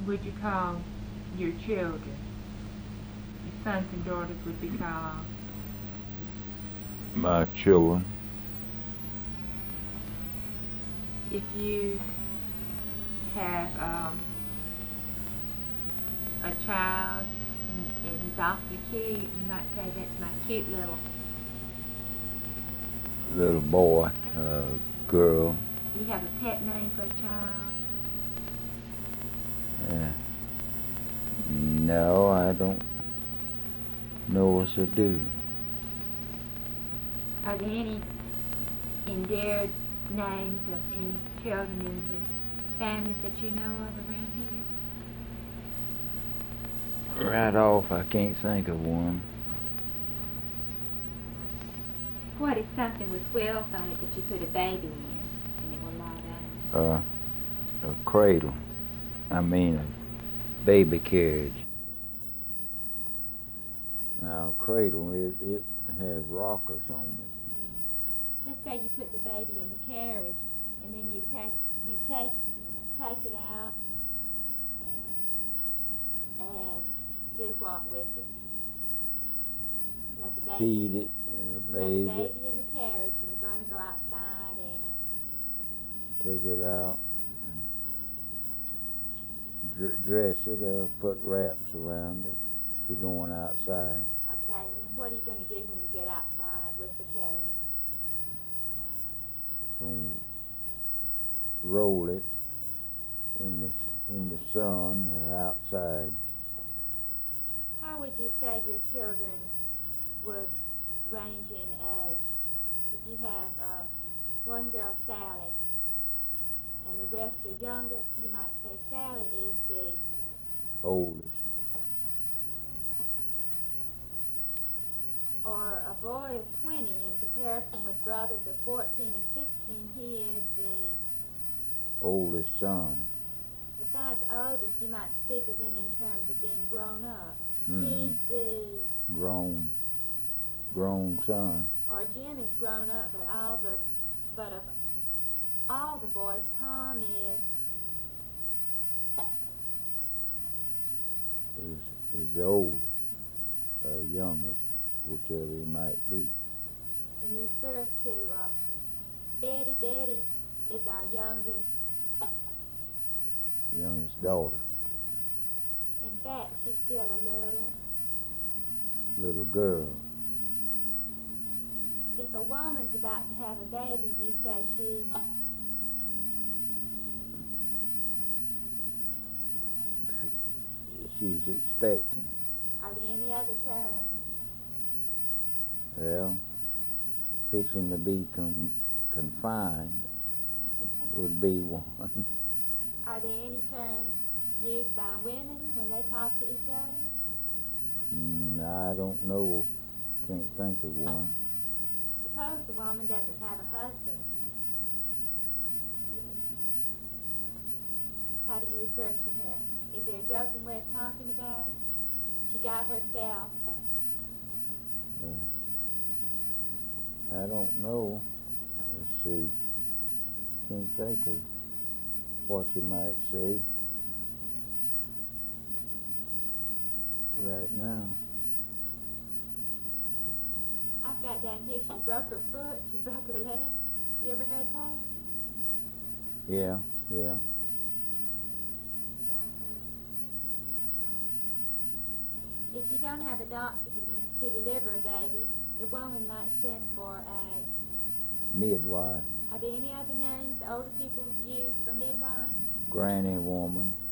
would you call your children? Your sons and daughters would be called? My children. If you have a child and he's awfully cute, you might say that's my cute Little boy, girl. Do you have a pet name for a child? No, I don't know as I do. Are there any endeared names of any children in the families that you know of around here? Right off, I can't think of one. What is something with wheels on it that you put a baby in and it will lie down? A cradle. I mean a baby carriage. Now, a cradle, it has rockers on it. Let's say you put the baby in the carriage and then you take it out and do what with it? You have the baby, Feed it, bathe it. You have the baby in the carriage and you're going to go outside and take it out, and dress it, put wraps around it if you're going outside. Okay, and what are you going to do when you get outside with the carriage? Going to roll it in the sun outside. How would you say your children would range in age? If you have one girl, Sally, and the rest are younger, you might say Sally is the oldest. Or a boy of 20 in comparison with brothers of 14 and 16, he is the oldest son. Besides oldest, you might speak of him in terms of being grown up. Mm-hmm. He's the grown son. Or Jim is grown up, but of all the boys, Tom is the oldest, youngest, whichever he might be. And you refer to Betty. Betty is our youngest daughter. In fact, she's still a little girl. If a woman's about to have a baby, you say she's expecting. Are there any other terms? Well, fixing to be confined would be one. Are there any terms used by women when they talk to each other? I don't know. Can't think of one. Suppose the woman doesn't have a husband. How do you refer to her? Is there a joking way of talking about it? She got herself. I don't know. Let's see. Can't think of what you might say right now. I've got down here, she broke her foot, she broke her leg. You ever heard that? Yeah. If you don't have a doctor to deliver a baby, the woman might send for a midwife. Are there any other names older people use for midwife? Granny woman.